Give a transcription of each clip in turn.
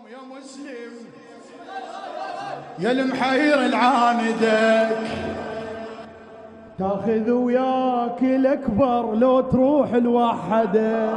يا مسلم يا المحير العاندك، تاخذ وياك الاكبر لو تروح الوحده.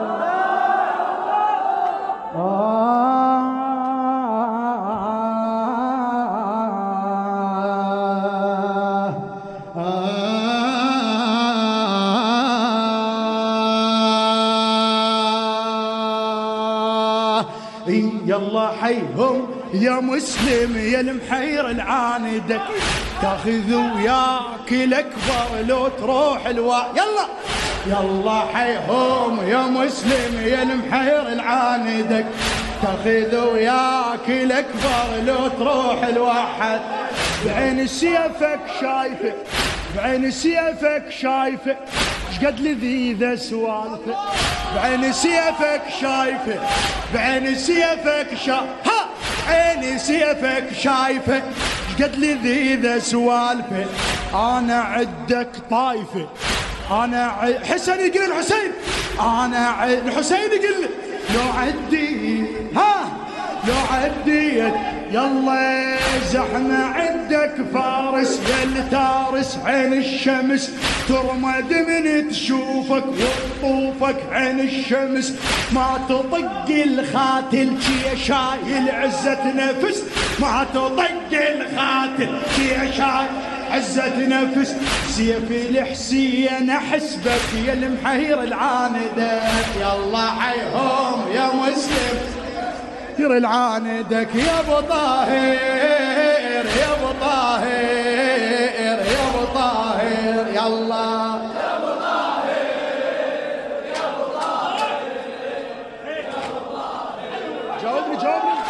يلا حيهم يا مسلم يا المحير العاندك، تاخذ وياك الاكبر لو تروح يلا حيهم يا مسلم يا المحير العاندك، تاخذ وياك الاكبر لو تروح الوحد. بعين سيفك شايفه، بعين سيفك شايفه شقد لذيذة سوالفه، بعين سيفك شايفه، بعين سيفك بعين سيفك شايفه شقد لذيذة سوالفه. انا عدك طايفه، انا حسن يقول الحسين، انا الحسين يقول لو عدي لو عديت يلا زحمة عندك فارس يا التارس، عين الشمس ترمد من تشوفك وطوفك، عين الشمس ما تطق الخاتل يا شايل عزة نفس، ما تطق الخاتل يا شايل عزة نفس. سيف الحسين احسبك يا المحير العاندك، يلا حيهم يا مسلم يا العاندك يا ابو طاهر، يا ابو طاهر، يا ابو طاهر، يلا يا ابو طاهر، يا ابو طاهر، يا ابو طاهر. جاوبني جاوبني.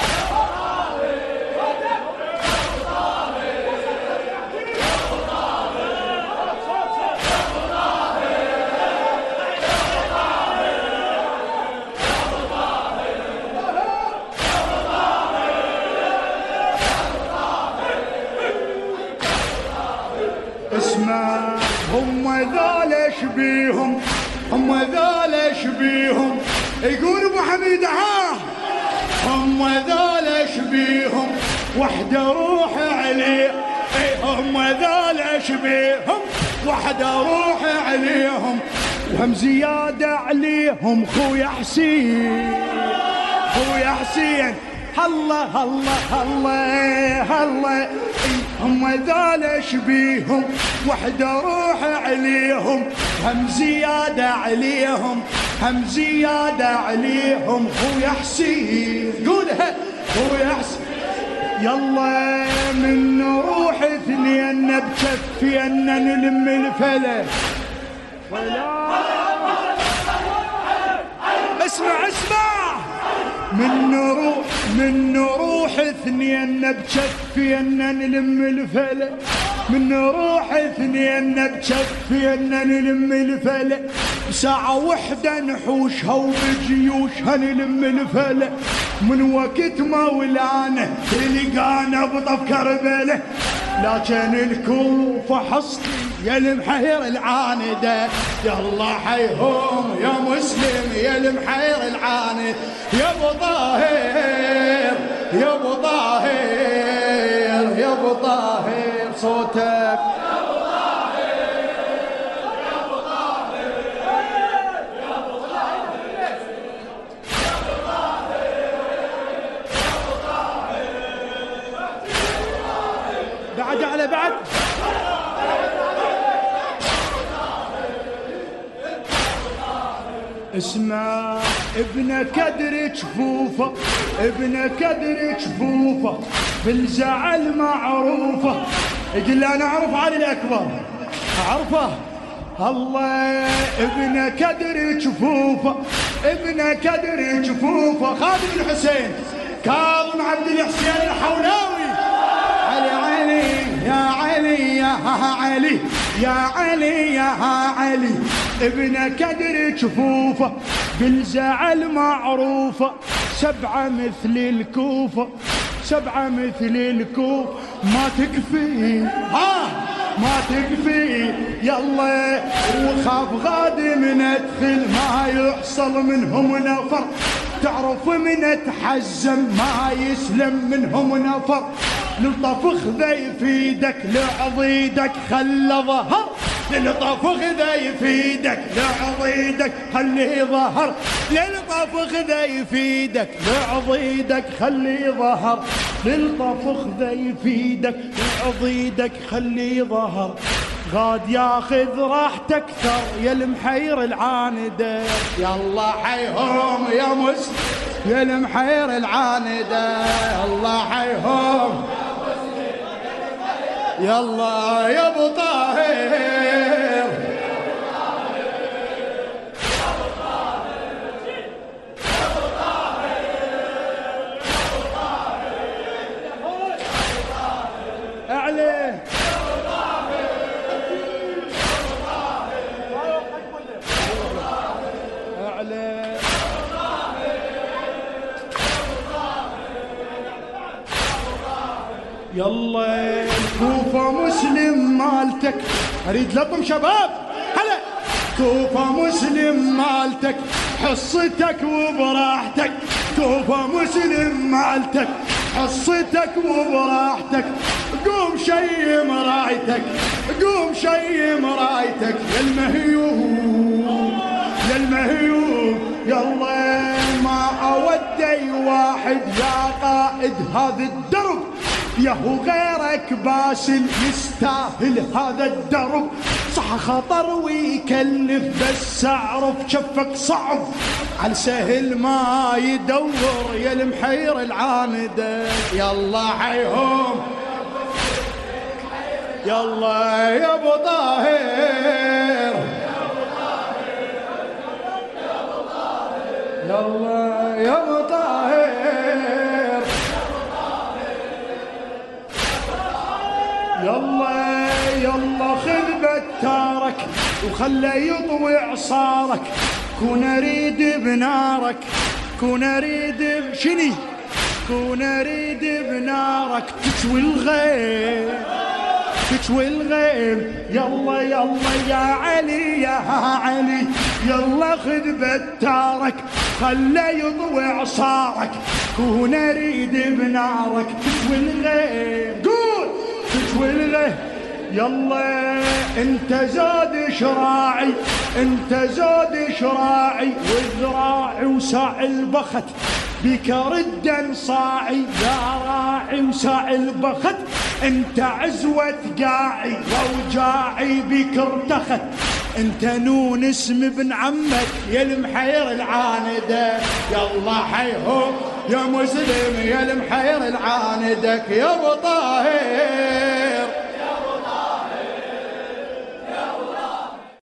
اسمع هم ذال شبيهم، هم ذال شبيهم، يقول ابو حميد هم ذال شبيهم وحده روح عليه، هم ذال شبيهم وحده روح عليهم، وهم زياده عليهم خويا حسين، خويا حسين. الله الله الله الله هم ذال شبيهم وحده روح عليهم، هم زيادة عليهم، هم زيادة عليهم خويا حسين. قولها خويا حسين. يلا من نروح اثنين بكفينا نلم الفلك. اسمع اسمع، من نروح اثنين بكفينا نلم الفلك، من نروح اثنين بكفينا نلم الفلك، بساعة وحدة نحوشها وبجيوشها نلم الفلك، من وقت مولانا لقانا بطف كربله، لكن الكوفة حصتي يا المحير العاندة، يلا حيهم يا مسلم يا المحير العاند، يا ابو طاهر، يا ابو طاهر، يا ابو طاهر صوتك، يا ابو طاهر، يا ابو طاهر، يا ابو طاهر، يا ابو طاهر، يا ابو طاهر، بعد على بعد. اسمع ابن كدر جفوفه، ابن كدر جفوفه بالزعل معروفه، يقول انا اعرف علي الاكبر اعرفه. الله ابن كدر جفوفه، ابن كدر جفوفه، خادم الحسين كاظم عبد الحسين الحولاوي، علي علي يا علي يا علي يا علي يا علي، ابن كدر جفوفه بالزعل معروفه، سبعة مثل الكوفة، سبعة مثل الكوفة، ما تكفي ما تكفي يلا، وخاف غادي من ادخل ما يحصل منهم نفر، تعرف من تحزم ما يسلم منهم نفر، للطف خذا يفيدك لعضيدك خلى ظهر، للطف خذا يفيدك لعضيدك خلي ظهر، للطف خذا يفيدك لعضيدك خلي ظهر، للطف خذا يفيدك لعضيدك خلي ظهر، غاد ياخذ راحتك اكثر يا المحير العاندة، يلا حيهم يا مسلم يا المحير العاندة، يلا حيهم يلا يا ابو طاهر، اعلى اعلى يلا الكوفة مسلم مالتك، اريد لطم شباب هلا، كوفة مسلم مالتك حصتك وبراحتك، كوفة مسلم مالتك حصتك وبراحتك، قوم شيم رايتك قوم شيم رايتك يا المهيوم يا المهيوم، يلا ما اودي واحد يا قائد هذا الدرب، ياهو غيرك باسل يستاهل هذا الدرب، صح خطر ويكلف بس اعرف شفك صعب، على سهل ما يدور يا المحير العاندة، يلا حيهم يلا يا ابو طاهر، يلا يا ابو طاهر، يلا يلا خذ بتارك وخلى يضوي عصارك، كون اريد بنارك كون اريد بشني كون اريد بنارك تشوي الغيم تشوي الغيم، يلا يلا يا علي يا علي، يلا خذ بتارك خلى يضوي عصارك، كون اريد بنارك تشوي الغيم، قول تشوي الغيم، يلا انت زاد شراعي انت زاد شراعي، وذراعي وساع البخت بك ردا صاعي، يا راعي وساع البخت انت عزوة قاعي، واوجاعي بك ارتخت، انت نون اسم ابن عمك يا المحير العاندة، يلا حيهم يا مسلم يا المحير العاندك يا ابو طاهر.